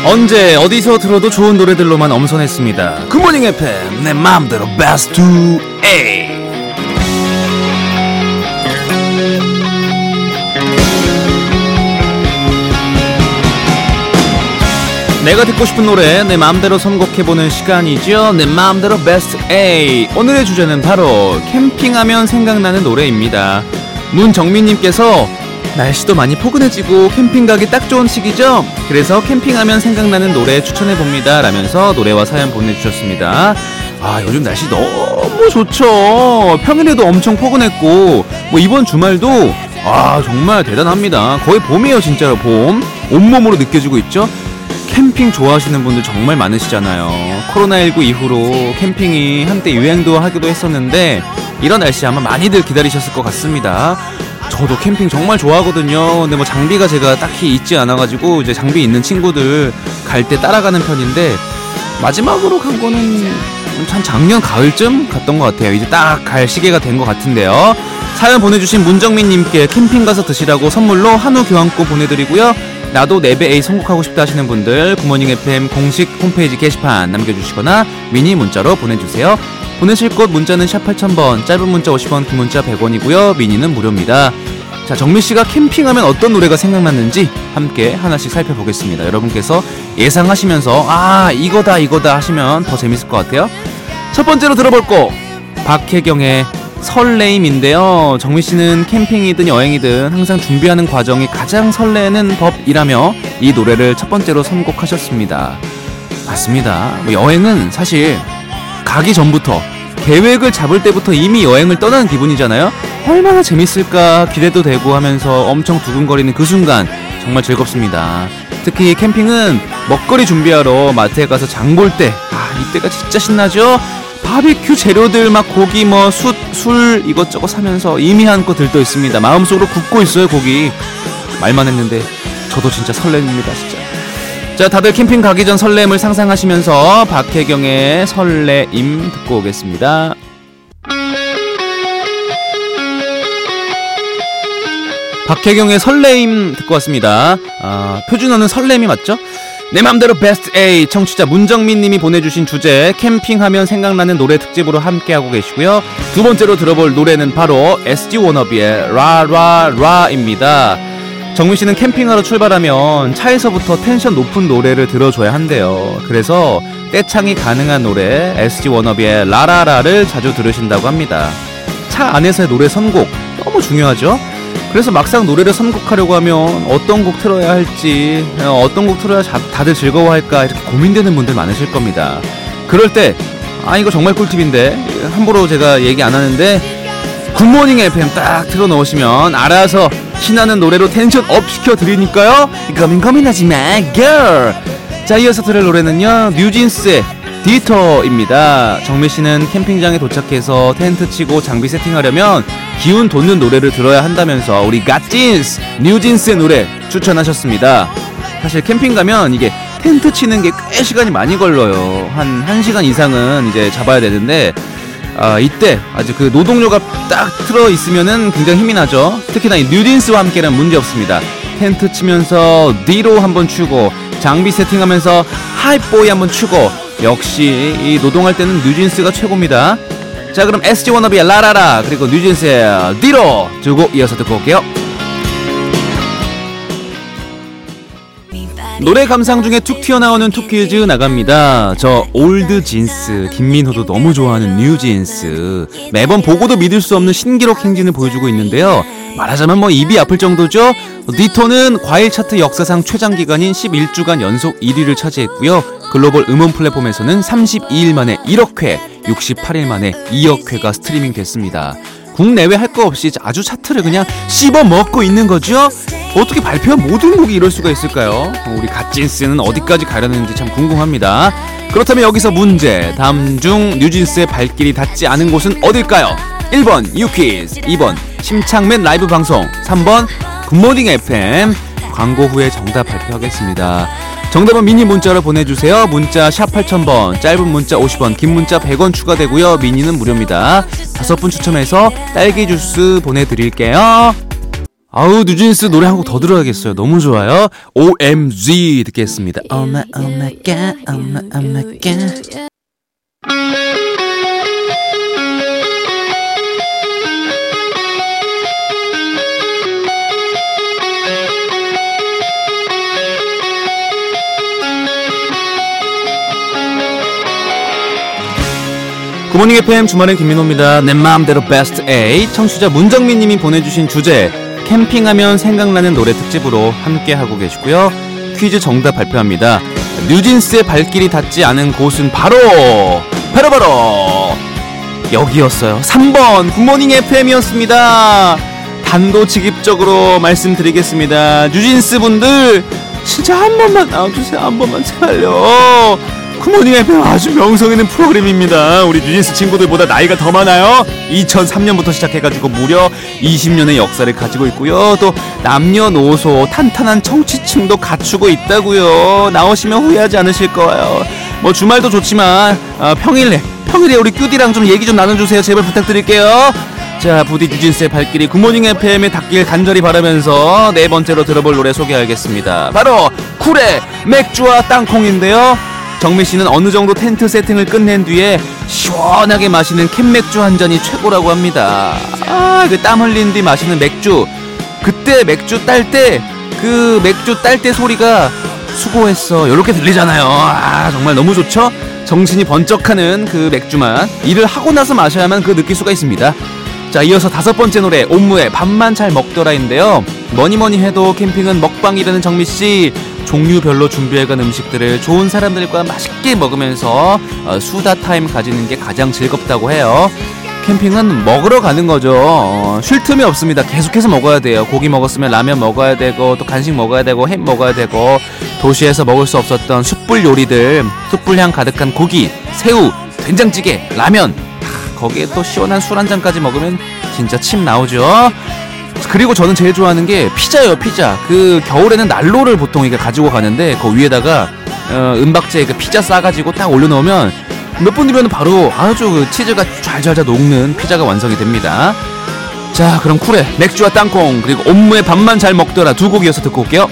언제 어디서 들어도 좋은 노래들로만 엄선했습니다. 굿모닝 FM 내 마음대로 베스트 8. 내가 듣고 싶은 노래 내 마음대로 선곡해보는 시간이죠. 내 마음대로 베스트 8. 오늘의 주제는 바로 캠핑하면 생각나는 노래입니다. 문정민님께서 날씨도 많이 포근해지고 캠핑 가기 딱 좋은 시기죠? 그래서 캠핑하면 생각나는 노래 추천해봅니다 라면서 노래와 사연 보내주셨습니다. 아, 요즘 날씨 너무 좋죠. 평일에도 엄청 포근했고 뭐 이번 주말도 정말 대단합니다. 거의 봄이에요. 진짜로 봄 온몸으로 느껴지고 있죠. 캠핑 좋아하시는 분들 정말 많으시잖아요. 코로나19 이후로 캠핑이 한때 유행도 하기도 했었는데 이런 날씨 아마 많이들 기다리셨을 것 같습니다. 저도 캠핑 정말 좋아하거든요. 근데 뭐 장비가 제가 딱히 있지 않아가지고 이제 장비 있는 친구들 갈 때 따라가는 편인데 마지막으로 간 거는 한 작년 가을쯤 갔던 것 같아요. 이제 딱 갈 시기가 된 것 같은데요. 사연 보내주신 문정민님께 캠핑 가서 드시라고 선물로 한우 교환권 보내드리고요. 나도 4배 A 선곡하고 싶다 하시는 분들 굿모닝 FM 공식 홈페이지 게시판 남겨주시거나 미니 문자로 보내주세요. 보내실 곳 문자는 샵 8000번, 짧은 문자 50원, 긴 문자 100원이고요. 미니는 무료입니다. 자, 정민씨가 캠핑하면 어떤 노래가 생각났는지 함께 하나씩 살펴보겠습니다. 여러분께서 예상하시면서 이거다 하시면 더 재밌을 것 같아요. 첫 번째로 들어볼 곡 박혜경의 설레임인데요. 정민씨는 캠핑이든 여행이든 항상 준비하는 과정이 가장 설레는 법이라며 이 노래를 첫 번째로 선곡하셨습니다. 맞습니다. 여행은 사실 가기 전부터 계획을 잡을 때부터 이미 여행을 떠나는 기분이잖아요. 얼마나 재밌을까 기대도 되고 하면서 엄청 두근거리는 그 순간 정말 즐겁습니다. 특히 캠핑은 먹거리 준비하러 마트에 가서 장 볼 때 이때가 진짜 신나죠. 바비큐 재료들 막 고기 술 이것저것 사면서 이미 한껏 들떠 있습니다. 마음속으로 굽고 있어요. 고기 말만 했는데 저도 진짜 설렙니다. 진짜. 자, 다들 캠핑 가기 전 설렘을 상상하시면서 박혜경의 설레임 듣고 오겠습니다. 박혜경의 설레임 듣고 왔습니다. 표준어는 설렘이 맞죠? 내 맘대로 베스트 A 청취자 문정민님이 보내주신 주제 캠핑하면 생각나는 노래 특집으로 함께하고 계시고요. 두 번째로 들어볼 노래는 바로 SG 워너비의 라라라입니다. 정민씨는 캠핑하러 출발하면 차에서부터 텐션 높은 노래를 들어줘야 한대요. 그래서 떼창이 가능한 노래 SG 워너비의 라라라를 자주 들으신다고 합니다. 차 안에서의 노래 선곡 너무 중요하죠? 그래서 막상 노래를 선곡하려고 하면 어떤 곡 틀어야 할지, 어떤 곡 틀어야 다들 즐거워할까 이렇게 고민되는 분들 많으실 겁니다. 그럴 때 이거 정말 꿀팁인데 함부로 제가 얘기 안 하는데 굿모닝 FM 딱 틀어놓으시면 알아서 신나는 노래로 텐션 업 시켜드리니까요. 고민하지마 girl. 자, 이어서 들을 노래는요 뉴진스의 디토입니다. 정민씨는 캠핑장에 도착해서 텐트 치고 장비 세팅하려면 기운 돋는 노래를 들어야 한다면서 우리 갓진스 뉴진스의 노래 추천하셨습니다. 사실 캠핑 가면 이게 텐트 치는 게 꽤 시간이 많이 걸려요. 한 1시간 이상은 이제 잡아야 되는데 이때 아주 그 노동요가 딱 틀어 있으면은 굉장히 힘이 나죠. 특히나 이 뉴진스와 함께는 문제 없습니다. 텐트 치면서 디로 한번 추고 장비 세팅하면서 하이보이 한번 추고 역시 이 노동할 때는 뉴진스가 최고입니다. 자, 그럼 SG 워너비의 라라라 그리고 뉴진스의 디로 두 곡 이어서 듣고 올게요. 노래 감상 중에 툭 튀어나오는 툭퀴즈 나갑니다. 저 올드 진스 김민호도 너무 좋아하는 뉴진스 매번 보고도 믿을 수 없는 신기록 행진을 보여주고 있는데요. 말하자면 입이 아플 정도죠. 디토는 과일 차트 역사상 최장기간인 11주간 연속 1위를 차지했고요. 글로벌 음원 플랫폼에서는 32일 만에 1억 회, 68일 만에 2억 회가 스트리밍 됐습니다. 국내외 할 거 없이 아주 차트를 그냥 씹어먹고 있는 거죠? 어떻게 발표한 모든 곡이 이럴 수가 있을까요? 우리 갓진스는 어디까지 가려는지 참 궁금합니다. 그렇다면 여기서 문제. 다음 중 뉴진스의 발길이 닿지 않은 곳은 어딜까요? 1번 유퀴즈, 2번 심창맨 라이브 방송, 3번 굿모닝 FM. 광고 후에 정답 발표하겠습니다. 정답은 미니 문자로 보내주세요. 문자 샵 8000번, 짧은 문자 50원, 긴 문자 100원 추가되고요. 미니는 무료입니다. 5분 추첨해서 딸기 주스 보내드릴게요. 아우, 뉴진스 노래 한 곡 더 들어야겠어요. 너무 좋아요. OMG 듣겠습니다. Oh my, oh my god, oh my, oh my god. 굿모닝 FM 주말의 김민호입니다. 내 마음대로 베스트 8. 청취자 문정민님이 보내주신 주제 캠핑하면 생각나는 노래 특집으로 함께하고 계시고요. 퀴즈 정답 발표합니다. 뉴진스의 발길이 닿지 않은 곳은 바로 여기였어요. 3번 굿모닝 FM이었습니다. 단도직입적으로 말씀드리겠습니다. 뉴진스 분들 진짜 한 번만 나와주세요. 한 번만 제발요. 굿모닝 FM 아주 명성 있는 프로그램입니다. 우리 뉴진스 친구들보다 나이가 더 많아요. 2003년부터 시작해가지고 무려 20년의 역사를 가지고 있고요. 또 남녀노소 탄탄한 청취층도 갖추고 있다고요. 나오시면 후회하지 않으실 거예요. 뭐 주말도 좋지만 평일에 우리 큐디랑 좀 얘기 좀 나눠주세요. 제발 부탁드릴게요. 자, 부디 뉴진스의 발길이 굿모닝 FM에 닿길 간절히 바라면서 네 번째로 들어볼 노래 소개하겠습니다. 바로 쿨의 맥주와 땅콩인데요. 정민씨는 어느 정도 텐트 세팅을 끝낸 뒤에 시원하게 마시는 캔맥주 한 잔이 최고라고 합니다. 그 땀 흘린 뒤 마시는 맥주. 그때 맥주 딸 때 그 맥주 딸 때 소리가 수고했어 이렇게 들리잖아요. 정말 너무 좋죠? 정신이 번쩍하는 그 맥주만 일을 하고 나서 마셔야만 그 느낄 수가 있습니다. 자, 이어서 다섯 번째 노래 옴무의 밥만 잘 먹더라인데요. 뭐니뭐니 해도 캠핑은 먹방이라는 정민씨, 종류별로 준비해간 음식들을 좋은 사람들과 맛있게 먹으면서 수다 타임 가지는 게 가장 즐겁다고 해요. 캠핑은 먹으러 가는 거죠. 쉴 틈이 없습니다. 계속해서 먹어야 돼요. 고기 먹었으면 라면 먹어야 되고 또 간식 먹어야 되고 햄 먹어야 되고 도시에서 먹을 수 없었던 숯불 요리들, 숯불향 가득한 고기, 새우, 된장찌개, 라면, 거기에 또 시원한 술 한 잔까지 먹으면 진짜 침 나오죠. 그리고 저는 제일 좋아하는 게 피자예요. 피자. 그 겨울에는 난로를 보통 이렇게 가지고 가는데 그 위에다가 은박지에 그 피자 싸가지고 딱 올려놓으면 몇 분 뒤면 바로 아주 그 치즈가 잘 녹는 피자가 완성이 됩니다. 자, 그럼 쿨의 맥주와 땅콩 그리고 옴무의 밥만 잘 먹더라 두 곡 이어서 듣고 올게요.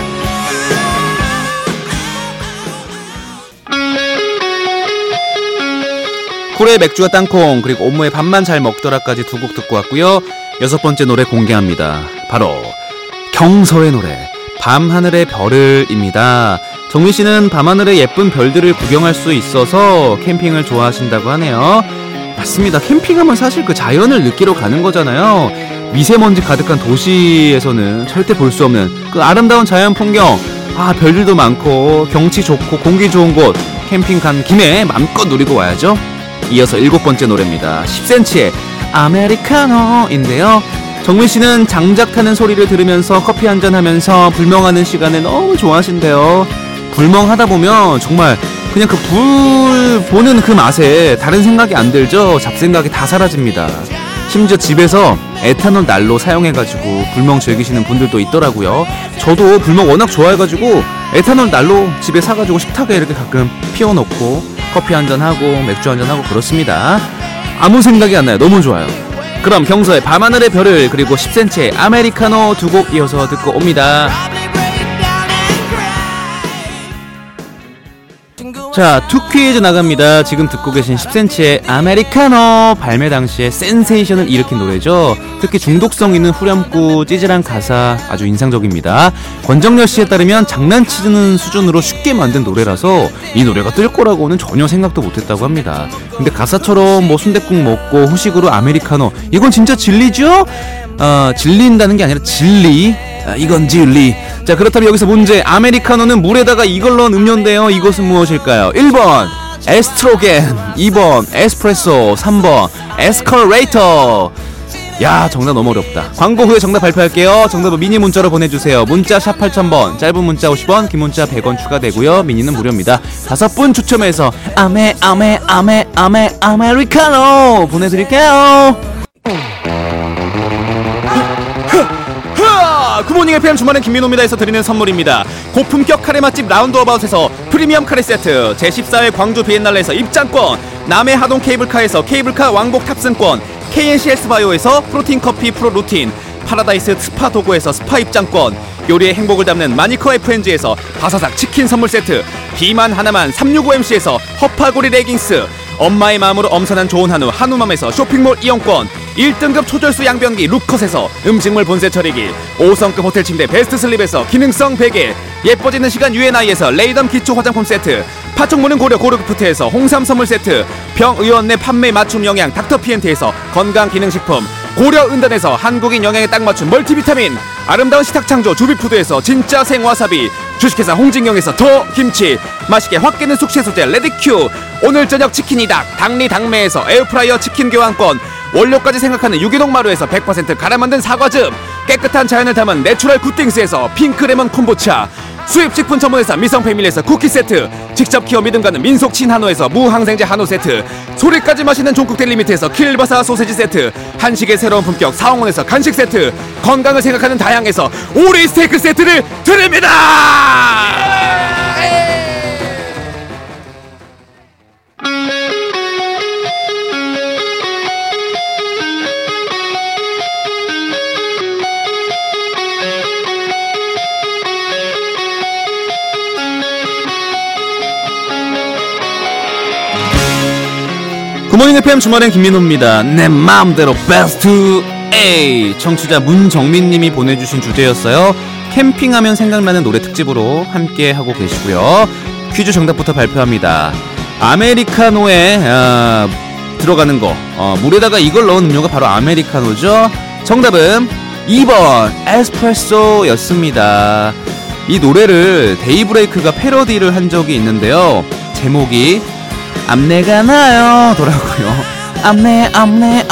쿨의 맥주와 땅콩 그리고 옴무의 밥만 잘 먹더라까지 두 곡 듣고 왔고요. 여섯 번째 노래 공개합니다. 바로 경서의 노래 밤하늘의 별을입니다. 정민씨는 밤하늘의 예쁜 별들을 구경할 수 있어서 캠핑을 좋아하신다고 하네요. 맞습니다. 캠핑하면 사실 그 자연을 느끼러 가는 거잖아요. 미세먼지 가득한 도시에서는 절대 볼 수 없는 그 아름다운 자연 풍경, 별들도 많고 경치 좋고 공기 좋은 곳 캠핑 간 김에 마음껏 누리고 와야죠. 이어서 일곱 번째 노래입니다. 10cm의 아메리카노인데요. 정민씨는 장작 타는 소리를 들으면서 커피 한잔 하면서 불멍하는 시간을 너무 좋아하신대요. 불멍하다 보면 정말 그냥 그 불 보는 그 맛에 다른 생각이 안 들죠. 잡생각이 다 사라집니다. 심지어 집에서 에탄올 난로 사용해가지고 불멍 즐기시는 분들도 있더라고요. 저도 불멍 워낙 좋아해가지고 에탄올 난로 집에 사가지고 식탁에 이렇게 가끔 피워놓고 커피 한잔하고 맥주 한잔하고 그렇습니다. 아무 생각이 안 나요. 너무 좋아요. 그럼 경서의 밤하늘의 별을 그리고 10cm의 아메리카노 두 곡 이어서 듣고 옵니다. 자, 투 퀴즈 나갑니다. 지금 듣고 계신 10cm의 아메리카노 발매 당시에 센세이션을 일으킨 노래죠. 특히 중독성 있는 후렴구 찌질한 가사 아주 인상적입니다. 권정열 씨에 따르면 장난치는 수준으로 쉽게 만든 노래라서 이 노래가 뜰 거라고는 전혀 생각도 못했다고 합니다. 근데 가사처럼 뭐 순댓국 먹고 후식으로 아메리카노 이건 진짜 진리죠? 질린다는 게 아니라 진리. 이건 진리. 자, 그렇다면 여기서 문제. 아메리카노는 물에다가 이걸 넣은 음료인데요. 이것은 무엇일까요? 1번 에스트로겐, 2번 에스프레소, 3번 에스컬레이터. 야, 정답 너무 어렵다. 광고 후에 정답 발표할게요. 정답은 미니 문자로 보내주세요. 문자 샵 8000번, 짧은 문자 50원, 긴 문자 100원 추가되고요. 미니는 무료입니다. 5분 추첨해서 아메리카노 보내드릴게요. 굿모닝 FM 주말엔 김민호입니다에서 드리는 선물입니다. 고품격 카레 맛집 라운드어바웃에서 프리미엄 카레 세트, 제14회 광주 비엔날레에서 입장권, 남해 하동 케이블카에서 케이블카 왕복 탑승권, KNC 헬스바이오에서 프로틴 커피 프로 루틴, 파라다이스 스파 도구에서 스파 입장권, 요리의 행복을 담는 마니커 FNG에서 바사삭 치킨 선물 세트, 비만 하나만 365MC에서 허파고리 레깅스, 엄마의 마음으로 엄선한 좋은 한우 한우맘에서 쇼핑몰 이용권, 1등급 초절수 양변기 루컷에서 음식물 본세 처리기, 5성급 호텔 침대 베스트 슬립에서 기능성 베개, 예뻐지는 시간 U&I에서 레이덤 기초 화장품 세트, 파충무는 고려 고르프트에서 홍삼 선물 세트, 병의원 내 판매 맞춤 영양 닥터피엔트에서 건강기능식품, 고려은단에서 한국인 영양에 딱 맞춘 멀티비타민, 아름다운 식탁창조 주비푸드에서 진짜 생와사비, 주식회사 홍진경에서 더 김치, 맛있게 확 깨는 숙취해소제 레디큐, 오늘 저녁 치킨이닭 당리당매에서 에어프라이어 치킨 교환권, 원료까지 생각하는 유기농 마루에서 100% 갈아 만든 사과즙, 깨끗한 자연을 담은 내추럴 굿띵스에서 핑크레몬 콤보차, 수입식품 전문회사 미성패밀리에서 쿠키 세트, 직접 키워 믿음 가는 민속 친한호에서 무항생제 한우 세트, 소리까지 마시는 종국델리미트에서 킬바사 소세지 세트, 한식의 새로운 품격 사홍원에서 간식 세트, 건강을 생각하는 다양에서 오리 스테이크 세트를 드립니다. 굿모닝 FM 주말엔 김민호입니다. 내 마음대로 베스트 A. 청취자 문정민님이 보내주신 주제였어요. 캠핑하면 생각나는 노래 특집으로 함께 하고 계시고요. 퀴즈 정답부터 발표합니다. 아메리카노에 들어가는 거, 물에다가 이걸 넣은 음료가 바로 아메리카노죠. 정답은 2번 에스프레소였습니다. 이 노래를 데이브레이크가 패러디를 한 적이 있는데요. 제목이 암내가 나요 더라고요. 암내가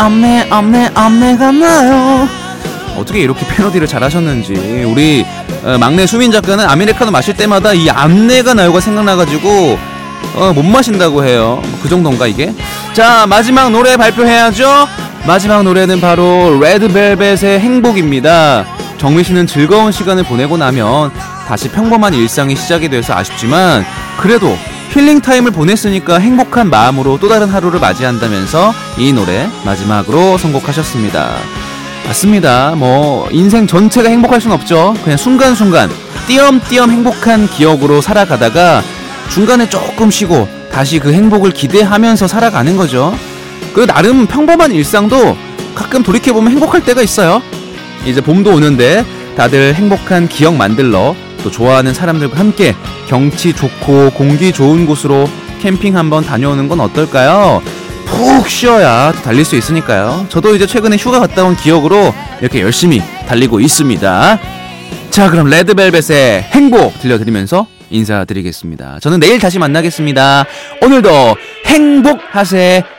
나요. 어떻게 이렇게 패러디를 잘하셨는지. 우리 막내 수민 작가는 아메리카노 마실 때마다 이 암내가 나요가 생각나가지고 못 마신다고 해요. 그 정도인가 이게? 자, 마지막 노래 발표해야죠. 마지막 노래는 바로 레드벨벳의 행복입니다. 정민씨는 즐거운 시간을 보내고 나면 다시 평범한 일상이 시작이 돼서 아쉽지만 그래도 힐링타임을 보냈으니까 행복한 마음으로 또 다른 하루를 맞이한다면서 이 노래 마지막으로 선곡하셨습니다. 맞습니다. 뭐 인생 전체가 행복할 순 없죠. 그냥 순간순간 띄엄띄엄 행복한 기억으로 살아가다가 중간에 조금 쉬고 다시 그 행복을 기대하면서 살아가는 거죠. 그 나름 평범한 일상도 가끔 돌이켜보면 행복할 때가 있어요. 이제 봄도 오는데 다들 행복한 기억 만들러 또 좋아하는 사람들과 함께 경치 좋고 공기 좋은 곳으로 캠핑 한번 다녀오는 건 어떨까요? 푹 쉬어야 달릴 수 있으니까요. 저도 이제 최근에 휴가 갔다 온 기억으로 이렇게 열심히 달리고 있습니다. 자, 그럼 레드벨벳의 행복 들려드리면서 인사드리겠습니다. 저는 내일 다시 만나겠습니다. 오늘도 행복하세요.